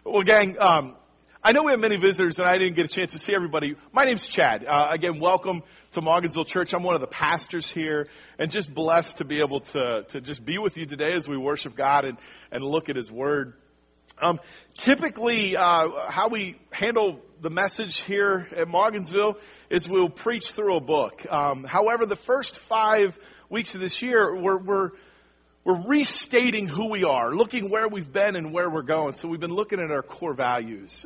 Well, gang, I know we have many visitors, and I didn't get a chance to see everybody. My name's Chad. Again, welcome to Morgansville Church. I'm one of the pastors here, and just blessed to be able to just be with you today as we worship God and look at His Word. Typically, how we handle the message here at Morgansville is we'll preach through a book. However, the first 5 weeks of this year, we're restating who we are, looking where we've been and where we're going. So we've been looking at our core values.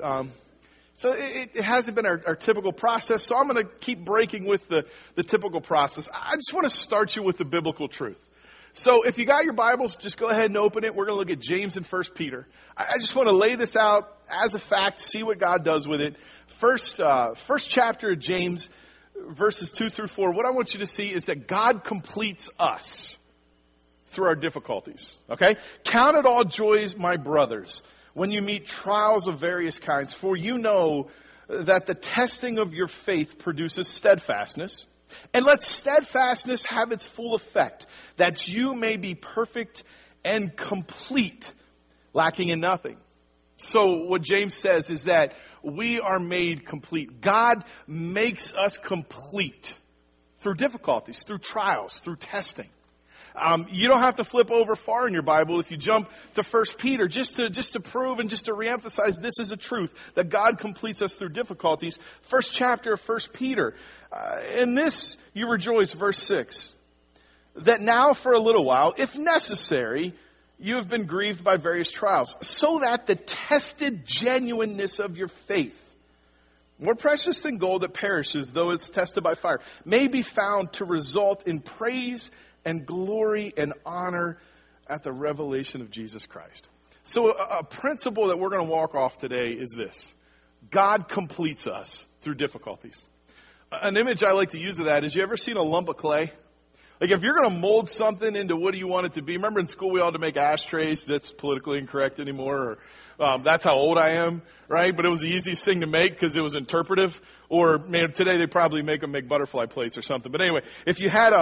So it hasn't been our typical process, so I'm going to keep breaking with the typical process. I just want to start you with the biblical truth. So if you got your Bibles, just go ahead and open it. We're going to look at James and 1 Peter. I just want to lay this out as a fact, see what God does with it. First chapter of James, verses 2 through 4, what I want you to see is that God completes us through our difficulties, okay? Count it all joys, my brothers, when you meet trials of various kinds, for you know that the testing of your faith produces steadfastness. And let steadfastness have its full effect, that you may be perfect and complete, lacking in nothing. So what James says is that we are made complete. God makes us complete through difficulties, through trials, through testing. You don't have to flip over far in your Bible if you jump to 1 Peter just to prove and just to reemphasize this is a truth that God completes us through difficulties. First chapter of 1 Peter. In this you rejoice, verse 6, that now for a little while, if necessary, you have been grieved by various trials, so that the tested genuineness of your faith, more precious than gold that perishes, though it's tested by fire, may be found to result in praise and glory and honor at the revelation of Jesus Christ. So a principle that we're going to walk off today is this. God completes us through difficulties. An image I like to use of that is, you ever seen a lump of clay? Like if you're going to mold something into what do you want it to be? Remember in school we all had to make ashtrays? That's politically incorrect anymore. Or that's how old I am, right? But it was the easiest thing to make because it was interpretive. Or man, today they probably make butterfly plates or something. But anyway, if you had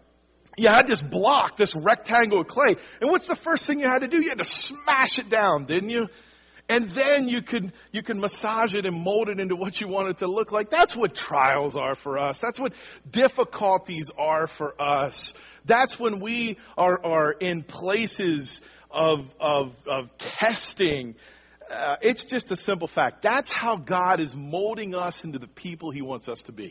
this block, this rectangle of clay. And what's the first thing you had to do? You had to smash it down, didn't you? And then you can massage it and mold it into what you want it to look like. That's what trials are for us. That's what difficulties are for us. That's when we are in places of testing. It's just a simple fact. That's how God is molding us into the people He wants us to be.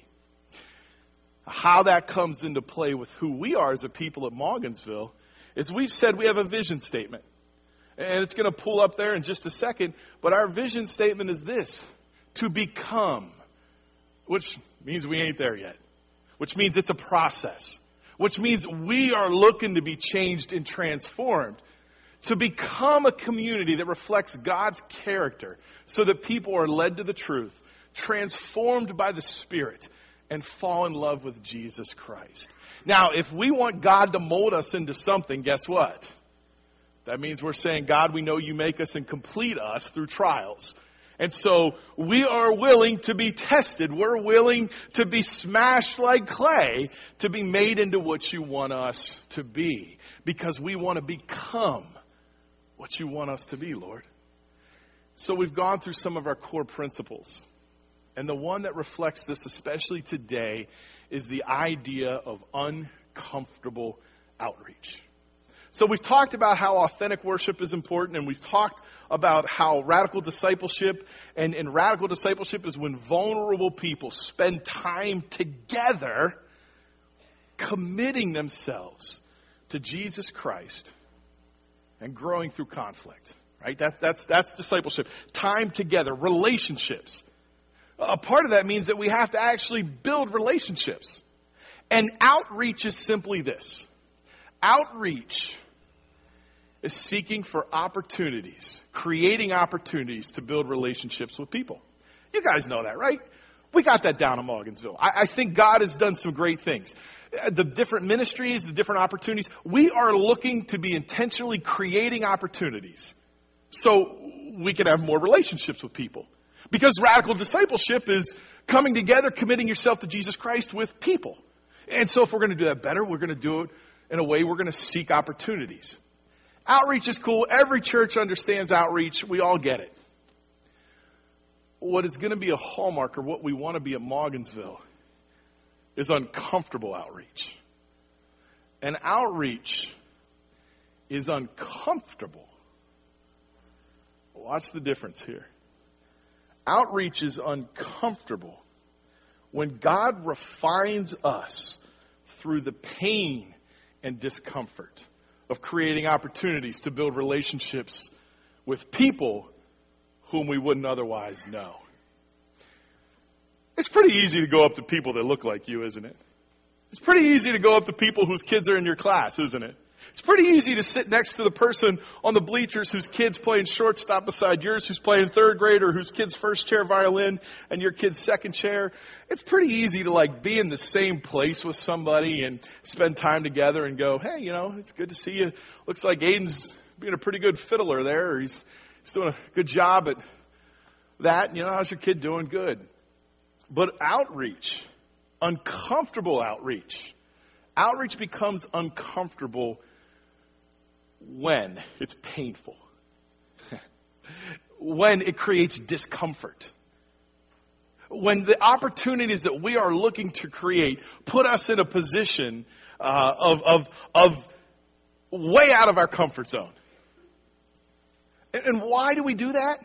How that comes into play with who we are as a people at Morgansville is we've said we have a vision statement. And it's going to pull up there in just a second. But our vision statement is this: to become, which means we ain't there yet. Which means it's a process. Which means we are looking to be changed and transformed. To become a community that reflects God's character so that people are led to the truth, transformed by the Spirit, and fall in love with Jesus Christ. Now, if we want God to mold us into something, guess what? That means we're saying, God, we know you make us and complete us through trials. And so we are willing to be tested. We're willing to be smashed like clay to be made into what you want us to be. Because we want to become what you want us to be, Lord. So we've gone through some of our core principles. And the one that reflects this, especially today, is the idea of uncomfortable outreach. So we've talked about how authentic worship is important, and we've talked about how radical discipleship, and radical discipleship is when vulnerable people spend time together committing themselves to Jesus Christ and growing through conflict. Right? That's discipleship. Time together, relationships. A part of that means that we have to actually build relationships. And outreach is simply this. Outreach is seeking for opportunities, creating opportunities to build relationships with people. You guys know that, right? We got that down in Morgansville. I think God has done some great things. The different ministries, the different opportunities, we are looking to be intentionally creating opportunities so we can have more relationships with people. Because radical discipleship is coming together, committing yourself to Jesus Christ with people. And so if we're going to do that better, we're going to do it in a way we're going to seek opportunities. Outreach is cool. Every church understands outreach. We all get it. what is going to be a hallmark, or what we want to be at Morgansville, is uncomfortable outreach. And outreach is uncomfortable. Watch the difference here. Outreach is uncomfortable when God refines us through the pain and discomfort of creating opportunities to build relationships with people whom we wouldn't otherwise know. It's pretty easy to go up to people that look like you, isn't it? It's pretty easy to go up to people whose kids are in your class, isn't it? It's pretty easy to sit next to the person on the bleachers whose kid's playing shortstop beside yours, who's playing third grade, or whose kid's first chair violin and your kid's second chair. It's pretty easy to be in the same place with somebody and spend time together and go, hey, it's good to see you. Looks like Aiden's being a pretty good fiddler there, or he's doing a good job at that. How's your kid doing? Good. But outreach, uncomfortable outreach becomes uncomfortable when it's painful, when it creates discomfort, when the opportunities that we are looking to create put us in a position of way out of our comfort zone. And why do we do that?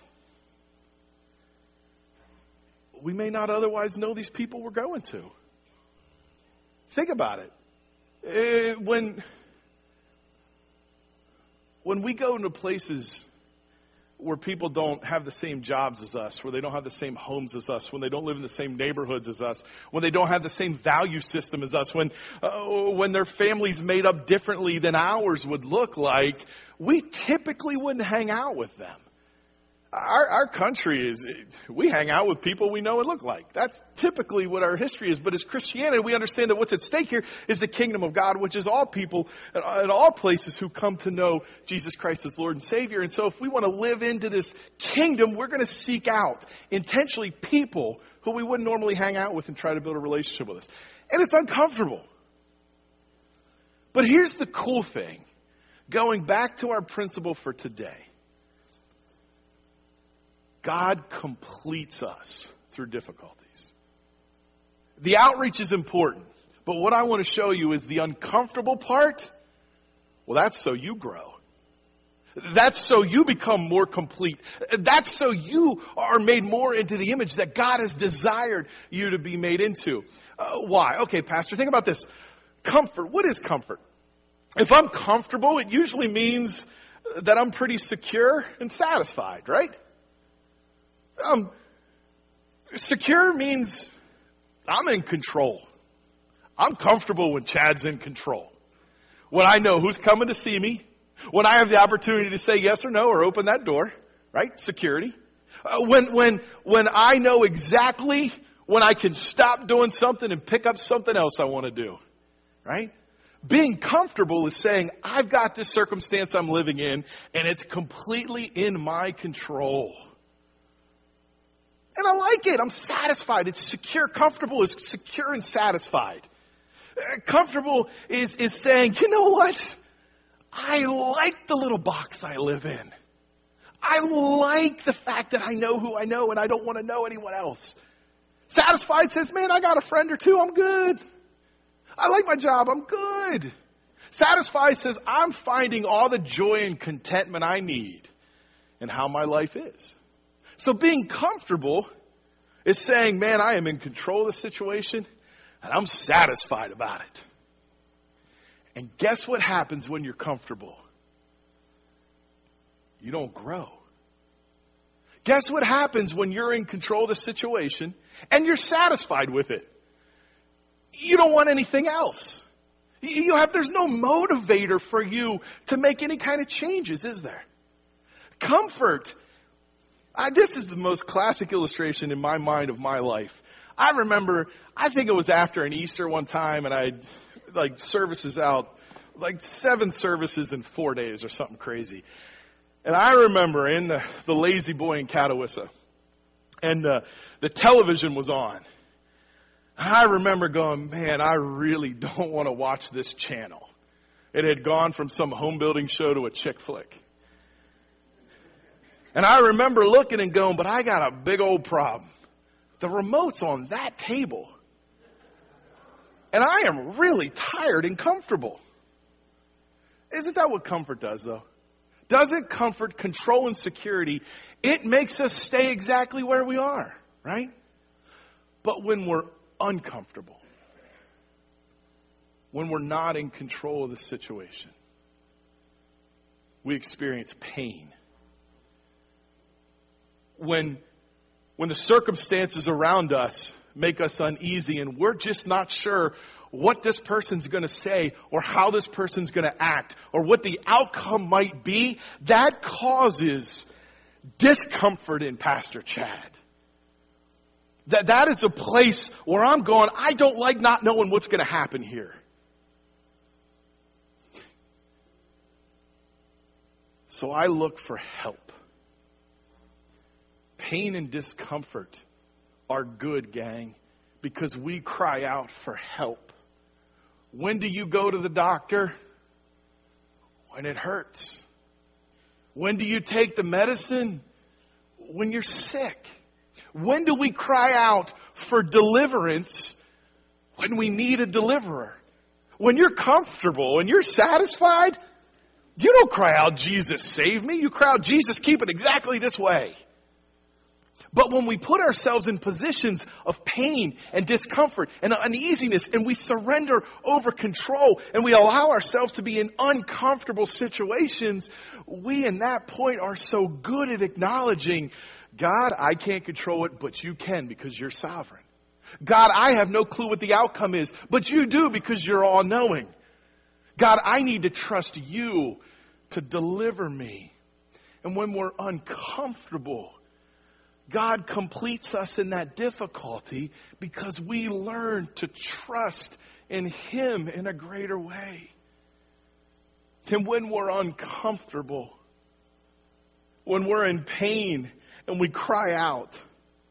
We may not otherwise know these people we're going to. Think about it. When we go into places where people don't have the same jobs as us, where they don't have the same homes as us, when they don't live in the same neighborhoods as us, when they don't have the same value system as us, when their family's made up differently than ours would look like, we typically wouldn't hang out with them. Our country we hang out with people we know and look like. That's typically what our history is. But as Christianity, we understand that what's at stake here is the kingdom of God, which is all people in all places who come to know Jesus Christ as Lord and Savior. And so if we want to live into this kingdom, we're going to seek out intentionally people who we wouldn't normally hang out with and try to build a relationship with us. And it's uncomfortable. But here's the cool thing. Going back to our principle for today. God completes us through difficulties. The outreach is important, but what I want to show you is the uncomfortable part. Well, that's so you grow. That's so you become more complete. That's so you are made more into the image that God has desired you to be made into. Why? Okay, Pastor, think about this. Comfort. What is comfort? If I'm comfortable, it usually means that I'm pretty secure and satisfied, right? Secure means I'm in control. I'm comfortable when Chad's in control. When I know who's coming to see me. When I have the opportunity to say yes or no or open that door. Right? Security. When I know exactly when I can stop doing something and pick up something else I want to do. Right? Being comfortable is saying, I've got this circumstance I'm living in and it's completely in my control. And I like it. I'm satisfied. It's secure. Comfortable is secure and satisfied. Comfortable is saying, you know what? I like the little box I live in. I like the fact that I know who I know and I don't want to know anyone else. Satisfied says, man, I got a friend or two. I'm good. I like my job. I'm good. Satisfied says, I'm finding all the joy and contentment I need in how my life is. So being comfortable is saying, man, I am in control of the situation and I'm satisfied about it. And guess what happens when you're comfortable? You don't grow. Guess what happens when you're in control of the situation and you're satisfied with it? You don't want anything else. There's no motivator for you to make any kind of changes, is there? Comfort. This is the most classic illustration in my mind of my life. I remember, I think it was after an Easter one time, and I had services out, 7 services in 4 days or something crazy. And I remember in the Lazy Boy in Catawissa, and the television was on. I remember going, man, I really don't want to watch this channel. It had gone from some home building show to a chick flick. And I remember looking and going, but I got a big old problem. The remote's on that table. And I am really tired and comfortable. Isn't that what comfort does, though? Doesn't comfort, control, and security, it makes us stay exactly where we are, right? But when we're uncomfortable, when we're not in control of the situation, we experience pain. When the circumstances around us make us uneasy and we're just not sure what this person's going to say or how this person's going to act or what the outcome might be, that causes discomfort in Pastor Chad. That is a place where I'm going, I don't like not knowing what's going to happen here. So I look for help. Pain and discomfort are good, gang, because we cry out for help. When do you go to the doctor? When it hurts. When do you take the medicine? When you're sick. When do we cry out for deliverance? When we need a deliverer. When you're comfortable and you're satisfied, you don't cry out, Jesus, save me. You cry out, Jesus, keep it exactly this way. But when we put ourselves in positions of pain and discomfort and uneasiness and we surrender over control and we allow ourselves to be in uncomfortable situations, we in that point are so good at acknowledging, God, I can't control it, but you can because you're sovereign. God, I have no clue what the outcome is, but you do because you're all-knowing. God, I need to trust you to deliver me. And when we're uncomfortable, God completes us in that difficulty because we learn to trust in Him in a greater way. And when we're uncomfortable, when we're in pain and we cry out,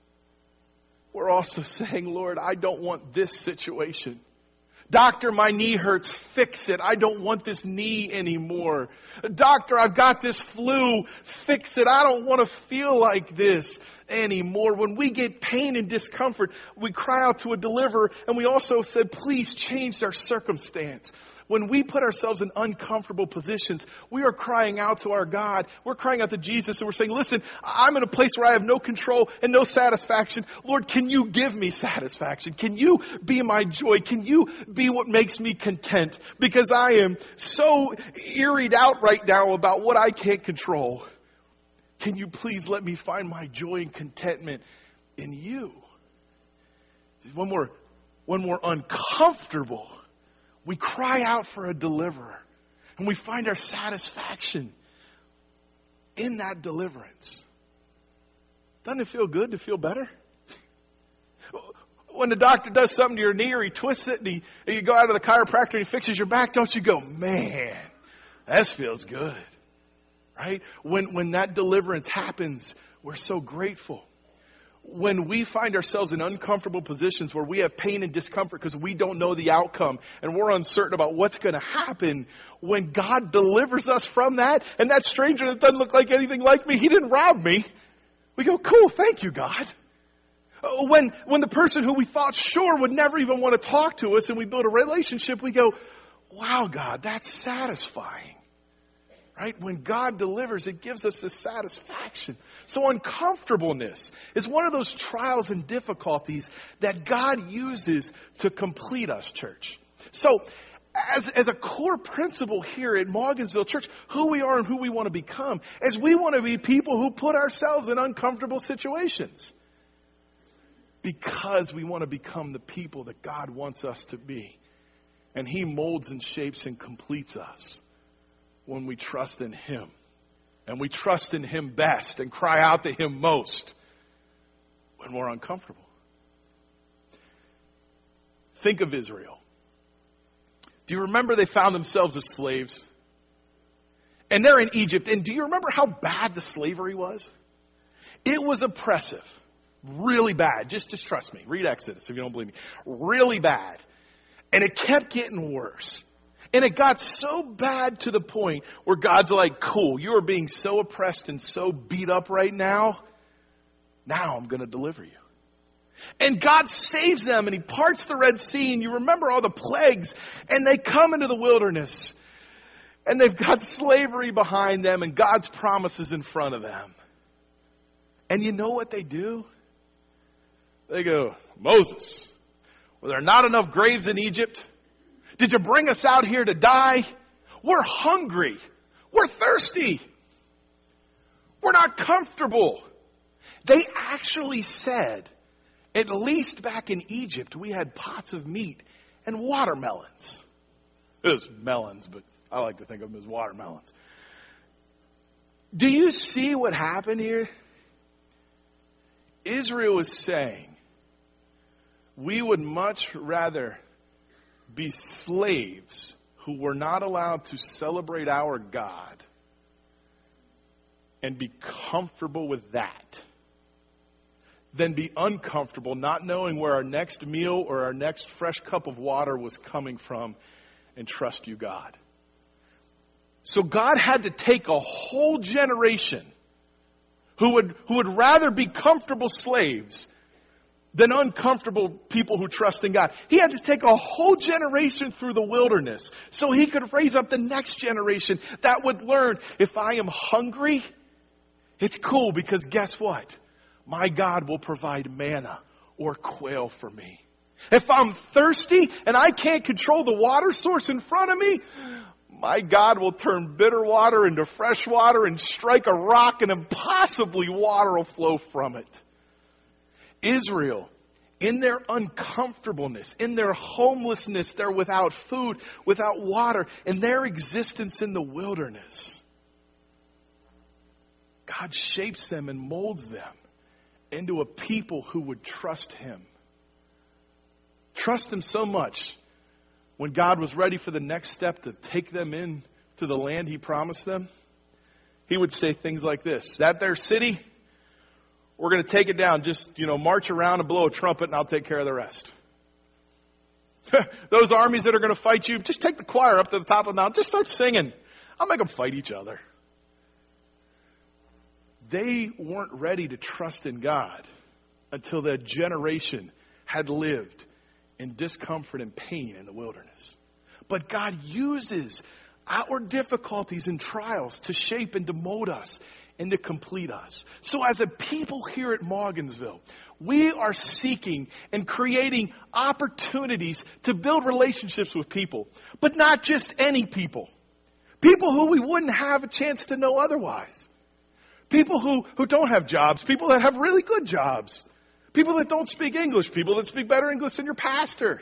we're also saying, Lord, I don't want this situation. Doctor, my knee hurts, fix it. I don't want this knee anymore. Doctor, I've got this flu, fix it. I don't want to feel like this anymore. When we get pain and discomfort, we cry out to a deliverer, and we also said, please change our circumstance. When we put ourselves in uncomfortable positions, we are crying out to our God. We're crying out to Jesus, and we're saying, listen, I'm in a place where I have no control and no satisfaction. Lord, can you give me satisfaction? Can you be my joy? Can you be what makes me content? Because I am so eerie'd out right now about what I can't control. Can you please let me find my joy and contentment in you? When we're uncomfortable, we cry out for a deliverer, and we find our satisfaction in that deliverance. Doesn't it feel good to feel better? When the doctor does something to your knee or he twists it and you go out to the chiropractor and he fixes your back, don't you go, man, this feels good, right? When that deliverance happens, we're so grateful. When we find ourselves in uncomfortable positions where we have pain and discomfort because we don't know the outcome and we're uncertain about what's going to happen, when God delivers us from that, and that stranger that doesn't look like anything like me, he didn't rob me, we go, cool, thank you, God. When the person who we thought sure would never even want to talk to us and we build a relationship, we go, wow, God, that's satisfying. Right? When God delivers, it gives us this satisfaction. So uncomfortableness is one of those trials and difficulties that God uses to complete us, church. So as a core principle here at Morgansville Church, who we are and who we want to become, is we want to be people who put ourselves in uncomfortable situations. Because we want to become the people that God wants us to be. And He molds and shapes and completes us when we trust in Him. And we trust in Him best and cry out to Him most when we're uncomfortable. Think of Israel. Do you remember they found themselves as slaves? And they're in Egypt. And do you remember how bad the slavery was? It was oppressive. Really bad. Just trust me. Read Exodus if you don't believe me. Really bad. And it kept getting worse. And it got so bad to the point where God's like, cool, you are being so oppressed and so beat up right now. Now I'm going to deliver you. And God saves them and he parts the Red Sea. And you remember all the plagues. And they come into the wilderness. And they've got slavery behind them and God's promises in front of them. And you know what they do? They go, Moses, were there not enough graves in Egypt? Did you bring us out here to die? We're hungry. We're thirsty. We're not comfortable. They actually said, at least back in Egypt, we had pots of meat and watermelons. It was melons, but I like to think of them as watermelons. Do you see what happened here? Israel is saying, we would much rather be slaves who were not allowed to celebrate our God and be comfortable with that than be uncomfortable not knowing where our next meal or our next fresh cup of water was coming from and trust you, God. So God had to take a whole generation who would rather be comfortable slaves than uncomfortable people who trust in God. He had to take a whole generation through the wilderness so he could raise up the next generation that would learn, if I am hungry, it's cool because guess what? My God will provide manna or quail for me. If I'm thirsty and I can't control the water source in front of me, my God will turn bitter water into fresh water and strike a rock and impossibly water will flow from it. Israel, in their uncomfortableness, in their homelessness, they're without food, without water, in their existence in the wilderness. God shapes them and molds them into a people who would trust him. Trust him so much when God was ready for the next step to take them in to the land he promised them. He would say things like this, that their city, we're going to take it down. Just, march around and blow a trumpet and I'll take care of the rest. Those armies that are going to fight you, just take the choir up to the top of the mountain. Just start singing. I'll make them fight each other. They weren't ready to trust in God until that generation had lived in discomfort and pain in the wilderness. But God uses our difficulties and trials to shape and to mold us and to complete us. So as a people here at Morgansville, we are seeking and creating opportunities to build relationships with people, but not just any people. People who we wouldn't have a chance to know otherwise. People who don't have jobs, people that have really good jobs, people that don't speak English, people that speak better English than your pastor.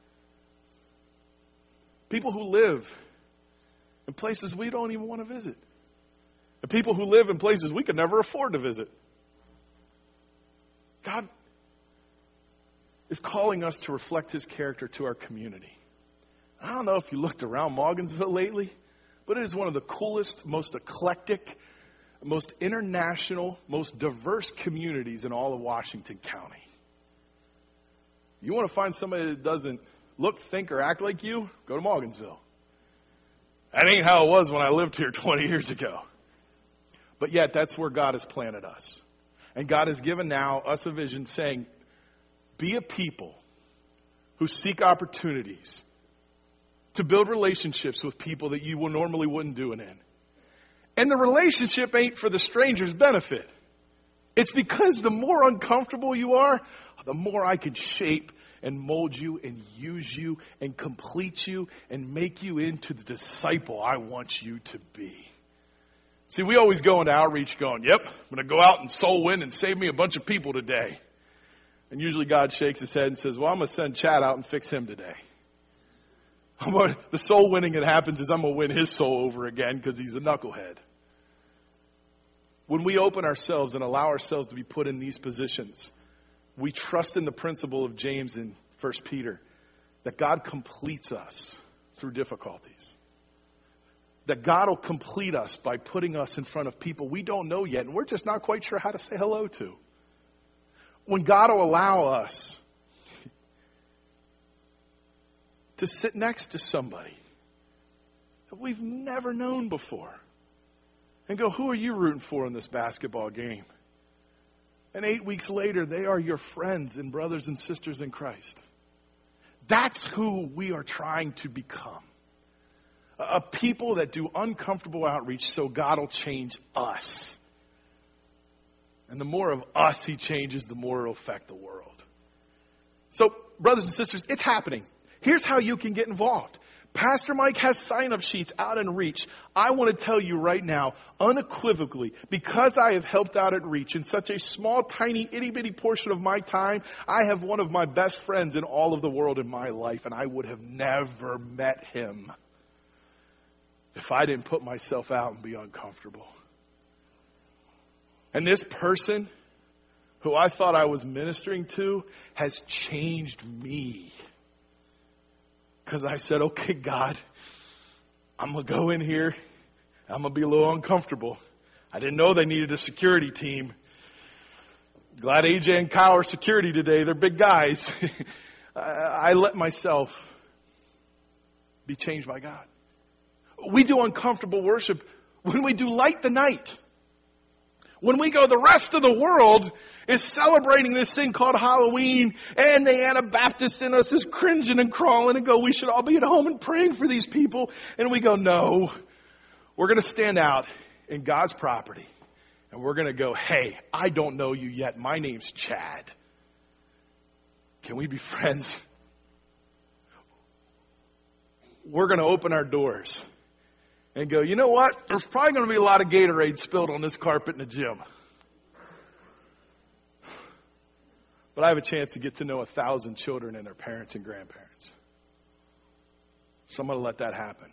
People who live in places we don't even want to visit. And people who live in places we could never afford to visit. God is calling us to reflect his character to our community. I don't know if you looked around Morgansville lately, but it is one of the coolest, most eclectic, most international, most diverse communities in all of Washington County. You want to find somebody that doesn't look, think, or act like you? Go to Morgansville. That ain't how it was when I lived here 20 years ago. But yet, that's where God has planted us. And God has given now us a vision saying, be a people who seek opportunities to build relationships with people that you normally wouldn't do it in. And the relationship ain't for the stranger's benefit. It's because the more uncomfortable you are, the more I can shape and mold you and use you and complete you and make you into the disciple I want you to be. See, we always go into outreach going, yep, I'm going to go out and soul win and save me a bunch of people today. And usually God shakes his head and says, well, I'm going to send Chad out and fix him today. The soul winning that happens is I'm going to win his soul over again because he's a knucklehead. When we open ourselves and allow ourselves to be put in these positions, we trust in the principle of James in 1 Peter that God completes us through difficulties. That God will complete us by putting us in front of people we don't know yet and we're just not quite sure how to say hello to. When God will allow us to sit next to somebody that we've never known before. And go, who are you rooting for in this basketball game? And 8 weeks later, they are your friends and brothers and sisters in Christ. That's who we are trying to become. A people that do uncomfortable outreach so God will change us. And the more of us He changes, the more it'll affect the world. So, brothers and sisters, it's happening. Here's how you can get involved. Pastor Mike has sign-up sheets out in Reach. I want to tell you right now, unequivocally, because I have helped out at Reach in such a small, tiny, itty-bitty portion of my time, I have one of my best friends in all of the world in my life, and I would have never met him if I didn't put myself out and be uncomfortable. And this person who I thought I was ministering to has changed me. Because I said, okay, God, I'm going to go in here. I'm going to be a little uncomfortable. I didn't know they needed a security team. Glad AJ and Kyle are security today. They're big guys. I let myself be changed by God. We do uncomfortable worship when we do Light the Night. When we go, the rest of the world is celebrating this thing called Halloween, and the Anabaptists in us is cringing and crawling and go, we should all be at home and praying for these people. And we go, no, we're going to stand out in God's property. And we're going to go, hey, I don't know you yet. My name's Chad. Can we be friends? We're going to open our doors and go, you know what? There's probably going to be a lot of Gatorade spilled on this carpet in the gym. But I have a chance to get to know 1,000 children and their parents and grandparents. So I'm going to let that happen.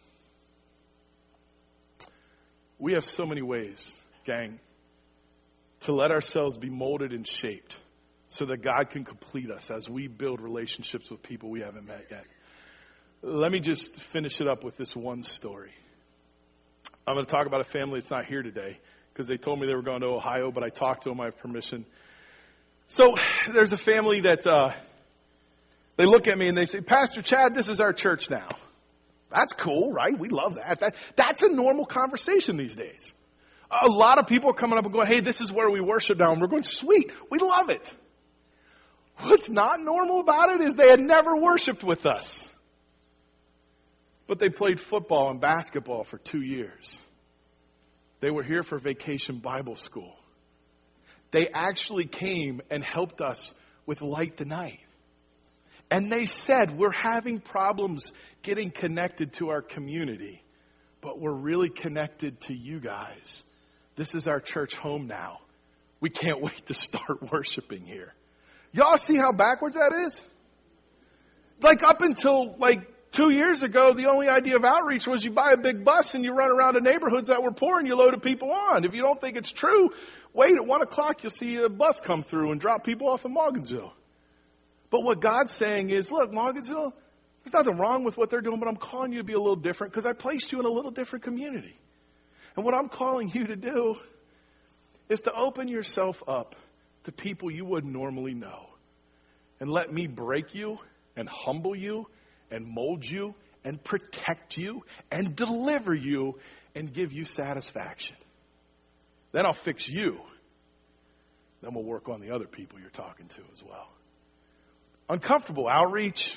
We have so many ways, gang, to let ourselves be molded and shaped so that God can complete us as we build relationships with people we haven't met yet. Let me just finish it up with this one story. I'm going to talk about a family that's not here today because they told me they were going to Ohio, but I talked to them. I have permission. So there's a family that they look at me and they say, Pastor Chad, this is our church now. That's cool, right? We love that. That's a normal conversation these days. A lot of people are coming up and going, hey, this is where we worship now. And we're going, sweet, we love it. What's not normal about it is they had never worshiped with us. But they played football and basketball for 2 years. They were here for Vacation Bible School. They actually came and helped us with Light the Night. And they said, we're having problems getting connected to our community, but we're really connected to you guys. This is our church home now. We can't wait to start worshiping here. Y'all see how backwards that is? Like up until 2 years ago, the only idea of outreach was you buy a big bus and you run around to neighborhoods that were poor and you loaded people on. If you don't think it's true, wait, at 1 o'clock you'll see a bus come through and drop people off in Morgansville. But what God's saying is, look, Morgansville, there's nothing wrong with what they're doing, but I'm calling you to be a little different because I placed you in a little different community. And what I'm calling you to do is to open yourself up to people you wouldn't normally know. And let me break you and humble you and mold you and protect you and deliver you and give you satisfaction. Then I'll fix you. Then we'll work on the other people you're talking to as well. Uncomfortable outreach.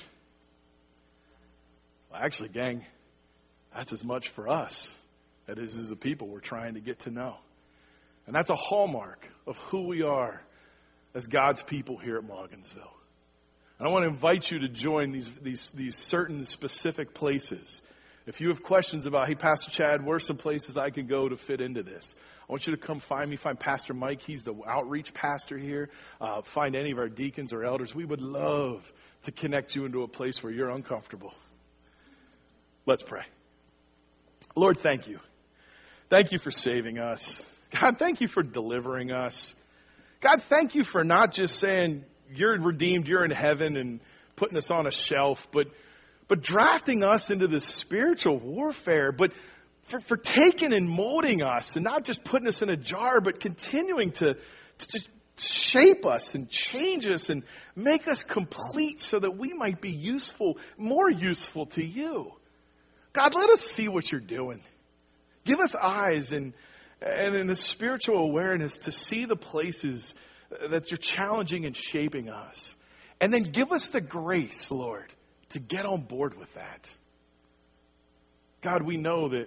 Well, actually, gang, that's as much for us as it is the people we're trying to get to know. And that's a hallmark of who we are as God's people here at Morgansville. And I want to invite you to join these certain specific places. If you have questions about, hey, Pastor Chad, where are some places I can go to fit into this? I want you to come find me. Find Pastor Mike. He's the outreach pastor here. Find any of our deacons or elders. We would love to connect you into a place where you're uncomfortable. Let's pray. Lord, thank you. Thank you for saving us. God, thank you for delivering us. God, thank you for not just saying, you're redeemed, you're in heaven, and putting us on a shelf, but drafting us into this spiritual warfare, but for taking and molding us and not just putting us in a jar, but continuing to just shape us and change us and make us complete so that we might be useful, more useful to you. God, let us see what you're doing. Give us eyes and in a spiritual awareness to see the places that you're challenging and shaping us. And then give us the grace, Lord, to get on board with that. God, we know that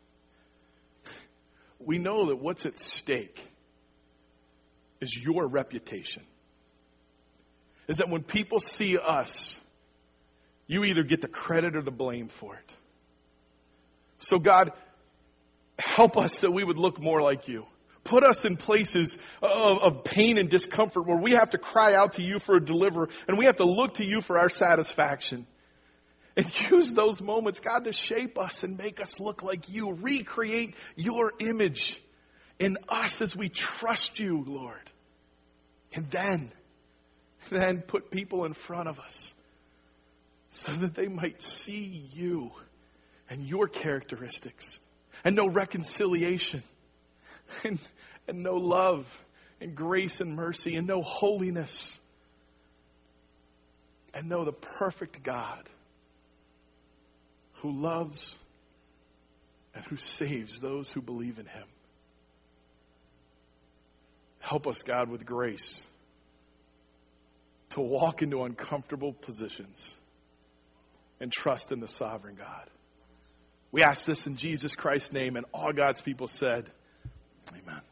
what's at stake is your reputation. Is that when people see us, you either get the credit or the blame for it. So God, help us that we would look more like you. Put us in places of pain and discomfort where we have to cry out to you for a deliverer and we have to look to you for our satisfaction. And use those moments, God, to shape us and make us look like you. Recreate your image in us as we trust you, Lord. And then put people in front of us so that they might see you and your characteristics and know reconciliation and know love and grace and mercy and know holiness and know the perfect God who loves and who saves those who believe in him. Help us, God, with grace to walk into uncomfortable positions and trust in the sovereign God. We ask this in Jesus Christ's name, and all God's people said, amen.